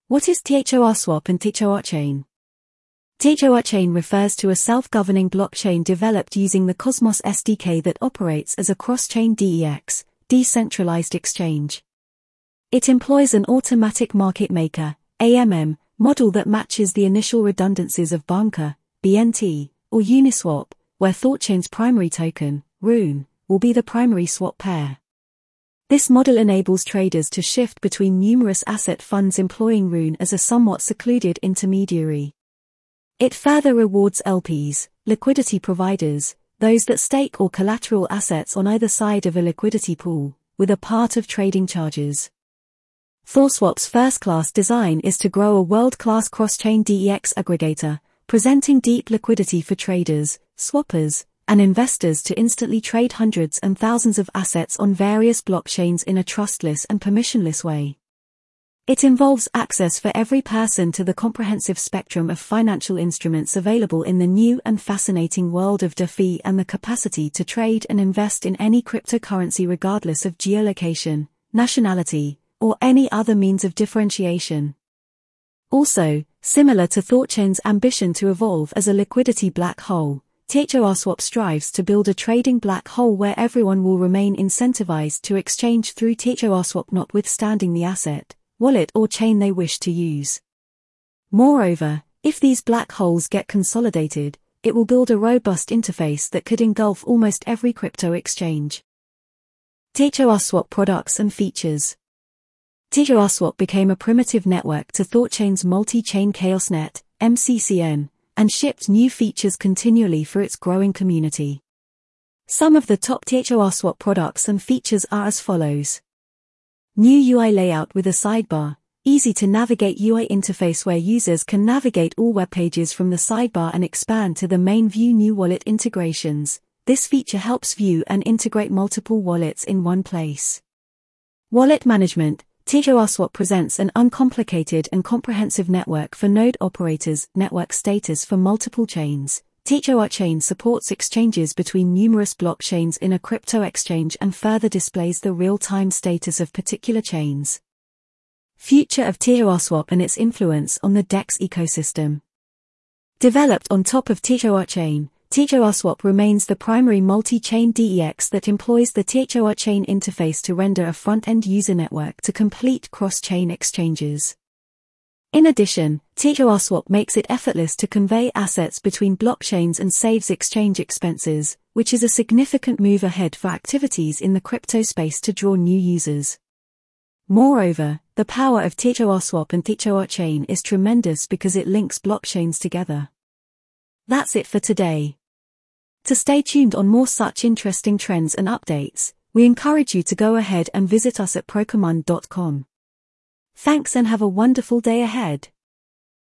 What is THOR Swap and THOR Chain? THOR Chain refers to a self-governing blockchain developed using the Cosmos SDK that operates as a cross-chain DEX, decentralized exchange. It employs an automatic market maker, AMM, model that matches the initial redundancies of Banca, BNT, or Uniswap, where THORChain's primary token, Rune, will be the primary swap pair. This model enables traders to shift between numerous asset funds employing Rune as a somewhat secluded intermediary. It further rewards LPs, liquidity providers, those that stake or collateral assets on either side of a liquidity pool, with a part of trading charges. THORSwap's first-class design is to grow a world-class cross-chain DEX aggregator, presenting deep liquidity for traders, swappers, and investors to instantly trade hundreds and thousands of assets on various blockchains in a trustless and permissionless way. It involves access for every person to the comprehensive spectrum of financial instruments available in the new and fascinating world of DeFi and the capacity to trade and invest in any cryptocurrency regardless of geolocation, nationality, or any other means of differentiation. Also, similar to THORChain's ambition to evolve as a liquidity black hole, THORSwap strives to build a trading black hole where everyone will remain incentivized to exchange through THORSwap notwithstanding the asset, wallet or chain they wish to use. Moreover, if these black holes get consolidated, it will build a robust interface that could engulf almost every crypto exchange. THORSwap products and features. THORSwap became a primitive network to THORChain's multi-chain chaosnet, MCCN, and shipped new features continually for its growing community. Some of the top THORSwap products and features are as follows. New UI layout with a sidebar, easy to navigate UI interface where users can navigate all web pages from the sidebar and expand to the main view. New wallet integrations. This feature helps view and integrate multiple wallets in one place. Wallet management. THORSwap presents an uncomplicated and comprehensive network for node operators, network status for multiple chains. THORChain supports exchanges between numerous blockchains in a crypto exchange and further displays the real-time status of particular chains. Future of THORSwap and its influence on the DEX ecosystem. Developed on top of THORChain, THORSwap remains the primary multi-chain DEX that employs the THORChain interface to render a front-end user network to complete cross-chain exchanges. In addition, THORSwap makes it effortless to convey assets between blockchains and saves exchange expenses, which is a significant move ahead for activities in the crypto space to draw new users. Moreover, the power of THORSwap and THORChain is tremendous because it links blockchains together. That's it for today. To stay tuned on more such interesting trends and updates, we encourage you to go ahead and visit us at Procommand.com. Thanks and have a wonderful day ahead.